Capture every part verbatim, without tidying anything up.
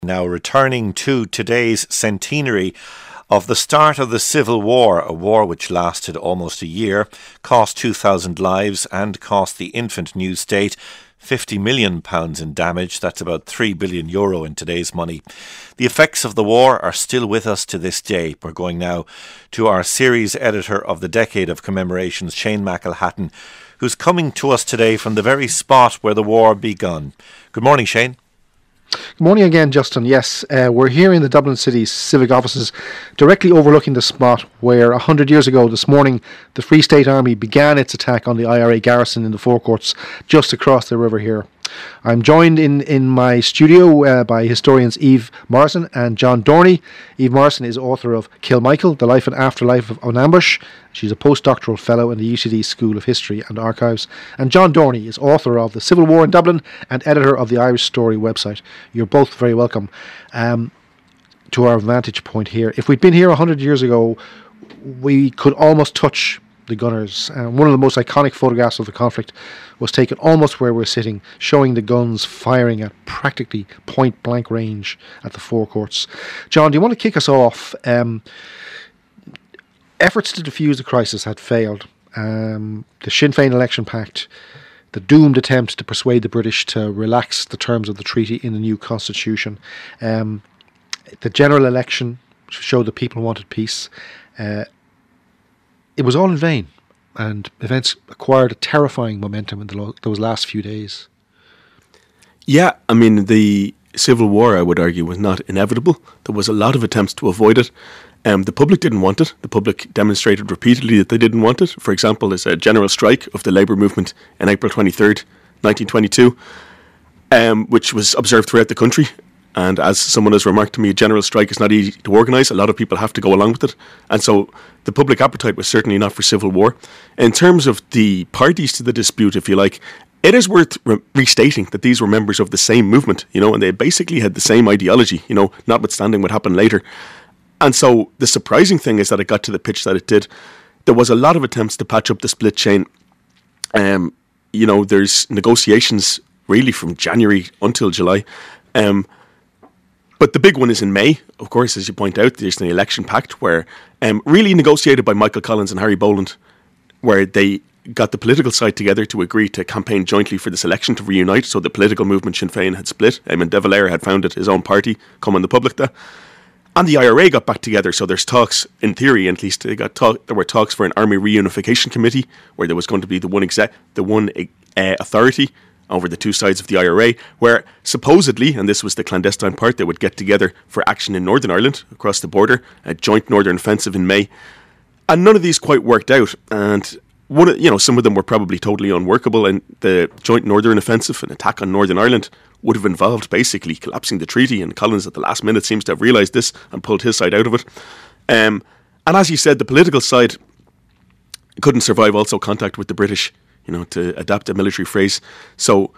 Now returning to today's centenary of the start of the Civil War, a war which lasted almost a year, cost two thousand lives and cost the infant new state fifty million pounds in damage. That's about three billion euro in today's money. The effects of the war are still with us to this day. We're going now to our series editor of the Decade of Commemorations, Shane McElhatton, who's coming to us today from the very spot where the war begun. Good morning, Shane. Good morning again, Justin. Yes, uh, we're here in the Dublin City Civic Offices, directly overlooking the spot where one hundred years ago this morning the Free State Army began its attack on the I R A garrison in the forecourts just across the river here. I'm joined in, in my studio uh, by historians Eve Morrison and John Dorney. Eve Morrison is author of Kilmichael, The Life and Afterlife of an Ambush. She's a postdoctoral fellow in the U C D School of History and Archives. And John Dorney is author of The Civil War in Dublin and editor of the Irish Story website. You're both very welcome um, to our vantage point here. If we'd been here one hundred years ago, we could almost touch the gunners. Uh, one of the most iconic photographs of the conflict was taken almost where we're sitting, showing the guns firing at practically point blank range at the forecourts. John, do you want to kick us off? Um, efforts to defuse the crisis had failed. Um, the Sinn Féin Election Pact, the doomed attempt to persuade the British to relax the terms of the treaty in the new constitution, um, the general election showed that people wanted peace. Uh, It was all in vain, and events acquired a terrifying momentum in the lo- those last few days. Yeah, I mean, the Civil War, I would argue, was not inevitable. There was a lot of attempts to avoid it. Um, the public didn't want it. The public demonstrated repeatedly that they didn't want it. For example, there's a general strike of the labour movement on April twenty-third, nineteen twenty-two, um, which was observed throughout the country. And as someone has remarked to me, a general strike is not easy to organise. A lot of people have to go along with it. And so the public appetite was certainly not for civil war. In terms of the parties to the dispute, if you like, it is worth re- restating that these were members of the same movement, you know, and they basically had the same ideology, you know, notwithstanding what happened later. And so the surprising thing is that it got to the pitch that it did. There was a lot of attempts to patch up the split chain. Um, you know, there's negotiations really from January until July. Um, But the big one is in May, of course, as you point out. There's the election pact where, um, really negotiated by Michael Collins and Harry Boland, where they got the political side together to agree to campaign jointly for this election to reunite. So the political movement Sinn Féin had split. Eamon de Valera had founded his own party, Come on the Public da. And the I R A got back together. So there's talks, in theory at least, they got talk, there were talks for an army reunification committee where there was going to be the one exec, the one uh, authority over the two sides of the I R A, where supposedly, and this was the clandestine part, they would get together for action in Northern Ireland, across the border, a joint Northern Offensive in May. And none of these quite worked out. And one, of, you know, some of them were probably totally unworkable. And the joint Northern Offensive, an attack on Northern Ireland, would have involved basically collapsing the treaty. And Collins at the last minute seems to have realised this and pulled his side out of it. Um, and as you said, the political side couldn't survive also contact with the British, you know, to adapt a military phrase. So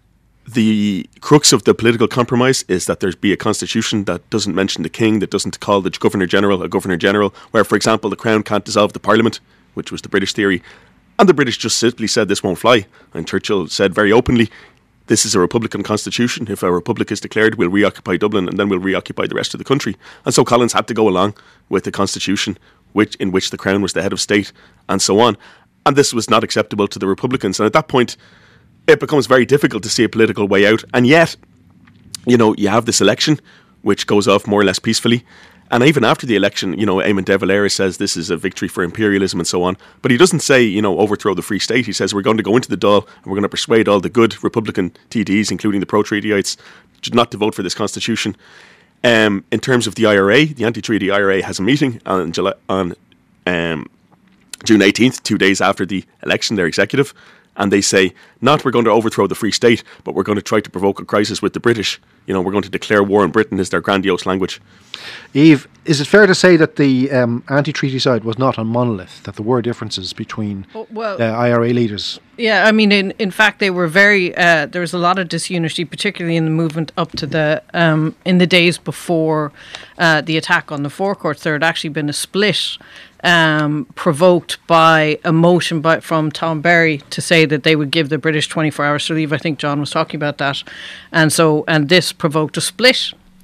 the crux of the political compromise is that there's be a constitution that doesn't mention the king, that doesn't call the Governor-General a Governor-General, where, for example, the Crown can't dissolve the Parliament, which was the British theory. And the British just simply said this won't fly. And Churchill said very openly, this is a Republican constitution. If a republic is declared, we'll reoccupy Dublin and then we'll reoccupy the rest of the country. And so Collins had to go along with the constitution which, in which the Crown was the head of state and so on. And this was not acceptable to the Republicans. And at that point, it becomes very difficult to see a political way out. And yet, you know, you have this election, which goes off more or less peacefully. And even after the election, you know, Eamon de Valera says this is a victory for imperialism and so on. But he doesn't say, you know, overthrow the Free State. He says we're going to go into the Dáil and we're going to persuade all the good Republican T Ds, including the pro-treatyites, not to vote for this constitution. Um, in terms of the I R A, the anti-treaty I R A has a meeting on July, on um, June eighteenth, two days after the election, their executive, and they say, not we're going to overthrow the Free State, but we're going to try to provoke a crisis with the British. You know, we're going to declare war on Britain, is their grandiose language. Eve, is it fair to say that the um, anti-treaty side was not a monolith, that there were differences between well, uh, I R A leaders? Yeah, I mean, in, in fact, they were very, uh, there was a lot of disunity, particularly in the movement up to the, um, in the days before uh, the attack on the forecourts. There had actually been a split Um, provoked by a motion by, from Tom Berry to say that they would give the British twenty-four hours to leave. I think John was talking about that. And so, and this provoked a split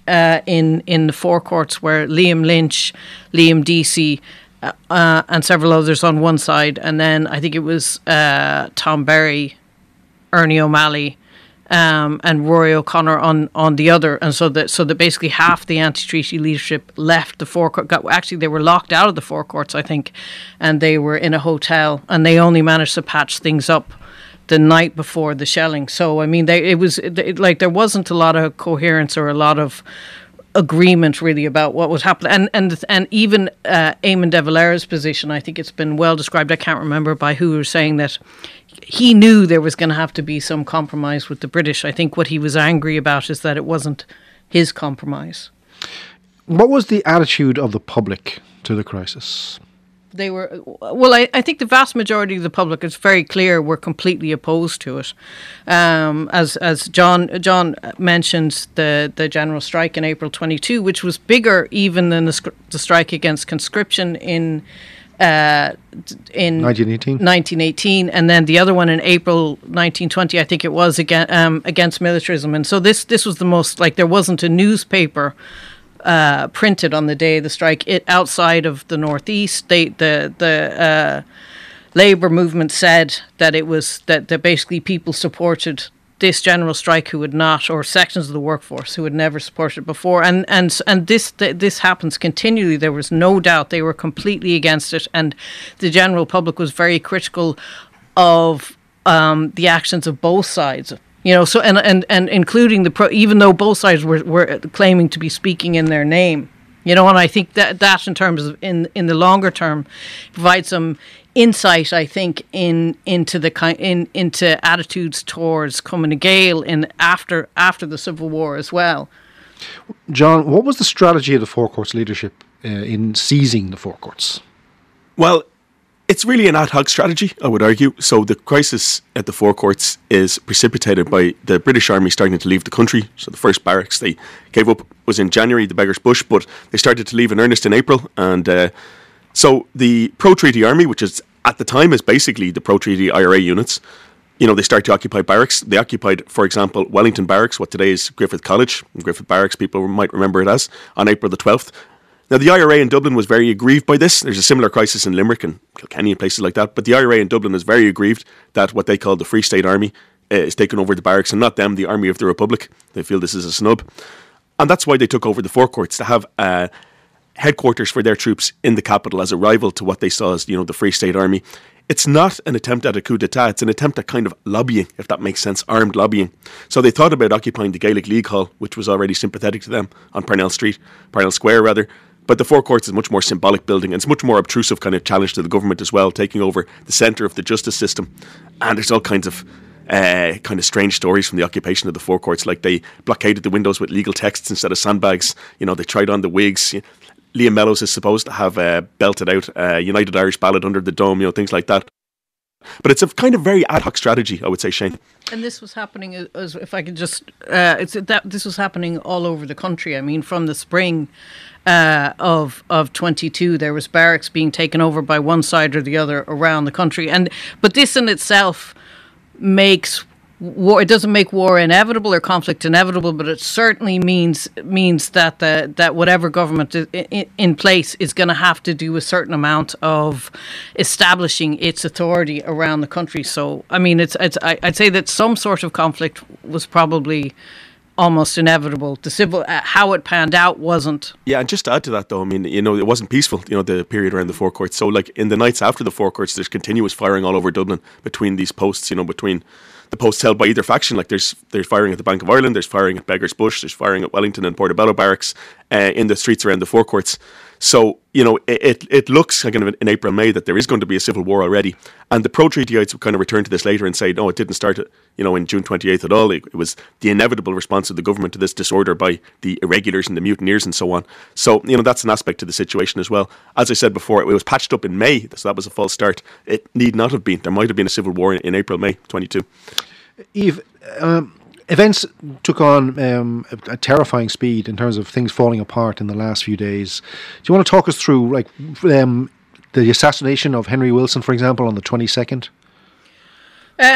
uh, in in the forecourts where Liam Lynch, Liam Deasy, uh, uh, and several others on one side, and then I think it was uh, Tom Berry, Ernie O'Malley, um, and Rory O'Connor on, on the other, and so that so that basically half the anti-treaty leadership left the forecourt. Got, actually, they were locked out of the forecourts, I think, and they were in a hotel, and they only managed to patch things up the night before the shelling. So I mean, they, it was it, like there wasn't a lot of coherence or a lot of agreement really about what was happening, and and and even uh, Eamon de Valera's position, I think it's been well described. I can't remember by who was saying that he knew there was going to have to be some compromise with the British. I think what he was angry about is that it wasn't his compromise. What was the attitude of the public to the crisis? They were, well, I, I think the vast majority of the public, it's very clear, were completely opposed to it. Um, as as John John mentioned, the, the general strike in April twenty-two, which was bigger even than the, the strike against conscription in uh, in nineteen eighteen. nineteen eighteen, and then the other one in April nineteen twenty, I think it was, again, um, against militarism. And so this this was the most, like, there wasn't a newspaper Uh, printed on the day of the strike. It outside of the Northeast, they, the the uh, Labour movement said that it was that, that basically people supported this general strike who had not, or sections of the workforce who had never supported it before, and and and this th- this happens continually. There was no doubt they were completely against it, and the general public was very critical of um, the actions of both sides. You know, so and and, and including the pro, even though both sides were, were claiming to be speaking in their name, you know, and I think that that in terms of in in the longer term provides some insight, I think, in into the kind in into attitudes towards Cumann na Gael in after after the Civil War as well. John, what was the strategy of the forecourts leadership uh, in seizing the forecourts? Well, it's really an ad hoc strategy, I would argue. So the crisis at the forecourts is precipitated by the British Army starting to leave the country. So the first barracks they gave up was in January, the Beggar's Bush, but they started to leave in earnest in April. And uh, so the pro-treaty army, which is at the time is basically the pro-treaty I R A units, you know, they start to occupy barracks. They occupied, for example, Wellington Barracks, what today is Griffith College. Griffith Barracks, people might remember it as, on April the twelfth. Now, the I R A in Dublin was very aggrieved by this. There's a similar crisis in Limerick and Kilkenny and places like that. But the I R A in Dublin is very aggrieved that what they call the Free State Army uh, is taking over the barracks and not them, the Army of the Republic. They feel this is a snub. And that's why they took over the forecourts, to have uh, headquarters for their troops in the capital as a rival to what they saw as, you know, the Free State Army. It's not an attempt at a coup d'etat. It's an attempt at kind of lobbying, if that makes sense, armed lobbying. So they thought about occupying the Gaelic League Hall, which was already sympathetic to them, on Parnell Street, Parnell Square rather. But the forecourts is a much more symbolic building, and it's much more obtrusive kind of challenge to the government as well, taking over the centre of the justice system. And there's all kinds of uh, kind of strange stories from the occupation of the forecourts, like they blockaded the windows with legal texts instead of sandbags. You know, they tried on the wigs. Liam Mellows is supposed to have uh, belted out uh, United Irish Ballad Under the Dome, you know, things like that. But it's a kind of very ad hoc strategy, I would say, Shane. And this was happening, as if I could just, uh, it's that this was happening all over the country. I mean, from the spring uh, of of twenty-two, there was barracks being taken over by one side or the other around the country. And but this in itself makes war. It doesn't make war inevitable or conflict inevitable, but it certainly means means that the that whatever government is in, in place is going to have to do a certain amount of establishing its authority around the country. So, I mean, it's it's I, I'd say that some sort of conflict was probably almost inevitable. The civil uh, how it panned out wasn't. Yeah, and just to add to that, though, I mean, you know, it wasn't peaceful. You know, the period around the forecourts. So, like in the nights after the forecourts, there's continuous firing all over Dublin between these posts. You know, between the posts held by either faction. Like there's there's firing at the Bank of Ireland, there's firing at Beggar's Bush, there's firing at Wellington and Portobello Barracks uh, in the streets around the forecourts. So, you know, it, it it looks kind of in April, May that there is going to be a civil war already. And the pro-treatyites would kind of return to this later and say, no, it didn't start, you know, in June twenty-eighth at all. It, it was the inevitable response of the government to this disorder by the irregulars and the mutineers and so on. So, you know, that's an aspect to the situation as well. As I said before, it was patched up in May, so that was a false start. It need not have been. There might have been a civil war in, in April, May twenty-two. Eve, um, events took on um, a, a terrifying speed in terms of things falling apart in the last few days. Do you want to talk us through, like, um, the assassination of Henry Wilson, for example, on the twenty-second? Um,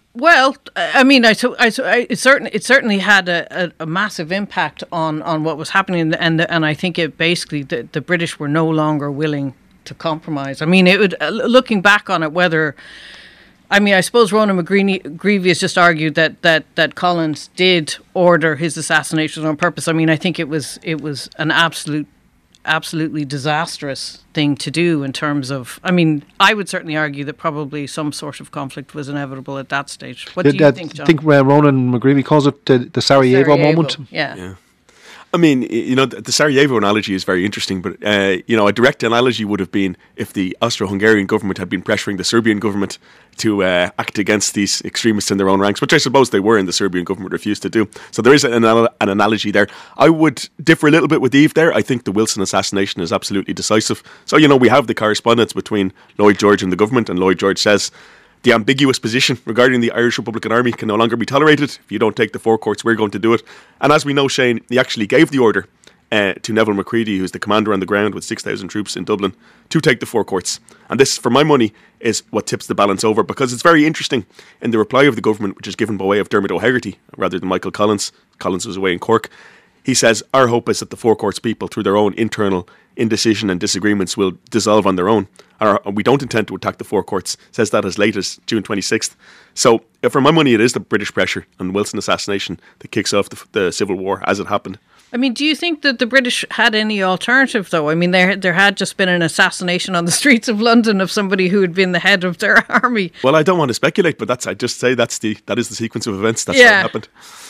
Well, I mean, I, so, I, so, I it certainly it certainly had a, a, a massive impact on, on what was happening, and and I think it basically the, the British were no longer willing to compromise. I mean, it would uh, looking back on it, whether I mean, I suppose Ronan McGreevy has just argued that, that, that Collins did order his assassination on purpose. I mean, I think it was it was an absolute. absolutely disastrous thing to do in terms of, I mean, I would certainly argue that probably some sort of conflict was inevitable at that stage. What do you uh, think, John? I think uh, Ronan McGreevy calls it the, the Sarajevo, Sarajevo moment. Yeah. yeah. I mean, you know, the Sarajevo analogy is very interesting, but, uh, you know, a direct analogy would have been if the Austro-Hungarian government had been pressuring the Serbian government to uh, act against these extremists in their own ranks, which I suppose they were, and the Serbian government refused to do. So there is an, an analogy there. I would differ a little bit with Eve there. I think the Wilson assassination is absolutely decisive. So, you know, we have the correspondence between Lloyd George and the government, and Lloyd George says the ambiguous position regarding the Irish Republican Army can no longer be tolerated. If you don't take the forecourts, we're going to do it. And as we know, Shane, he actually gave the order uh, to Neville Macready, who's the commander on the ground with six thousand troops in Dublin, to take the forecourts. And this, for my money, is what tips the balance over, because it's very interesting in the reply of the government, which is given by way of Dermot O'Hegarty rather than Michael Collins. Collins was away in Cork. He says, our hope is that the forecourts people, through their own internal indecision and disagreements, will dissolve on their own. Our, we don't intend to attack the forecourts. Says that as late as June twenty-sixth. So, for my money, it is the British pressure and Wilson assassination that kicks off the, the Civil War as it happened. I mean, do you think that the British had any alternative, though? I mean, there there had just been an assassination on the streets of London of somebody who had been the head of their army. Well, I don't want to speculate, but that's I just say that's the that is the sequence of events. That's yeah. what happened.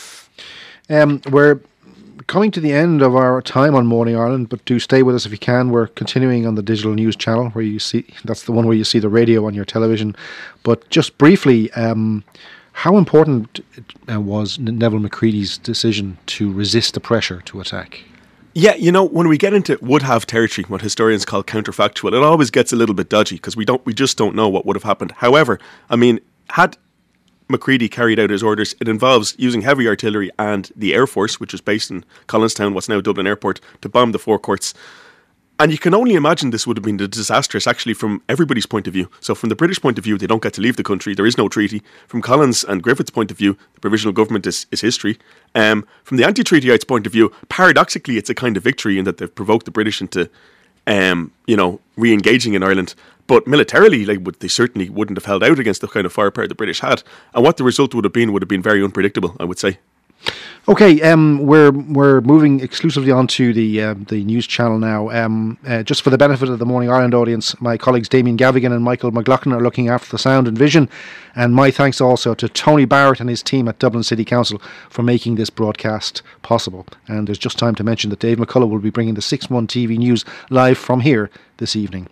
Um, we're coming to the end of our time on Morning Ireland, but do stay with us if you can. We're continuing on the digital news channel, where you see that's the one where you see the radio on your television. But just briefly, um, how important uh, was Neville Macready's decision to resist the pressure to attack? Yeah, you know, when we get into would have territory, what historians call counterfactual, it always gets a little bit dodgy because we don't, we just don't know what would have happened. However, I mean, had Macready carried out his orders, it involves using heavy artillery and the Air Force, which is based in Collinstown, what's now Dublin Airport, to bomb the forecourts. And you can only imagine this would have been disastrous, actually, from everybody's point of view. So from the British point of view, they don't get to leave the country. There is no treaty. From Collins and Griffith's point of view, the provisional government is, is history. Um, from the anti-treatyites' point of view, paradoxically, it's a kind of victory in that they've provoked the British into, um, you know, re-engaging in Ireland. But militarily, like, would, they certainly wouldn't have held out against the kind of firepower the British had. And what the result would have been would have been very unpredictable, I would say. Okay, um, we're we're moving exclusively onto the uh, the news channel now. Um, uh, just for the benefit of the Morning Ireland audience, my colleagues Damien Gavigan and Michael McLaughlin are looking after the sound and vision, and my thanks also to Tony Barrett and his team at Dublin City Council for making this broadcast possible. And there's just time to mention that Dave McCullough will be bringing the six one T V News live from here this evening.